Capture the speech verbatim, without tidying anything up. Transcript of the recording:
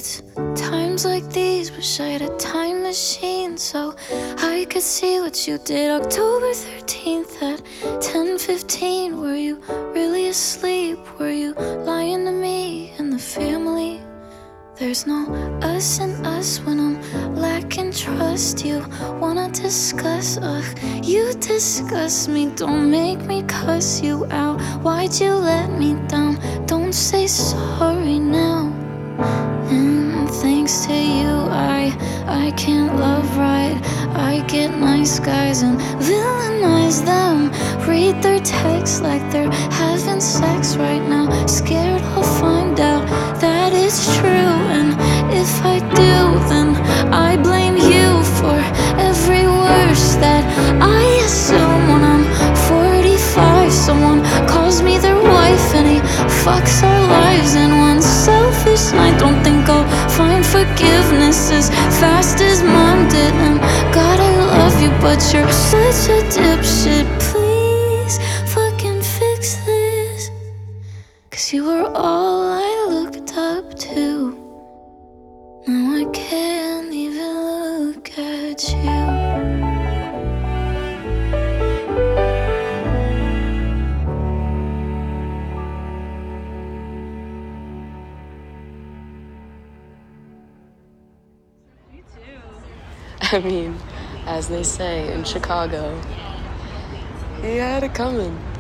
It's times like these, wish I had a time machine so I could see what you did October thirteenth at ten fifteen. Were you really asleep? Were you lying to me and the family? There's no us and us when I'm lacking trust. You wanna discuss, ugh, you disgust me. Don't make me cuss you out. Why'd you let me down? Don't say sorry now. And thanks to you, I, I can't love right. I get nice guys and villainize them. Read their texts like they're having sex right now. Scared I'll find out that it's true. And if I do, then I blame you for every worst that I assume. When I'm forty-five, someone calls me their wife and he fucks our lives in one selfish night. Don't think I'll find forgiveness as fast as mom did. And God, I love you, but you're such a dipshit. Please fucking fix this, 'cause you were all I looked up to. Now I can't even look at you. I mean, as they say in Chicago, he had it coming.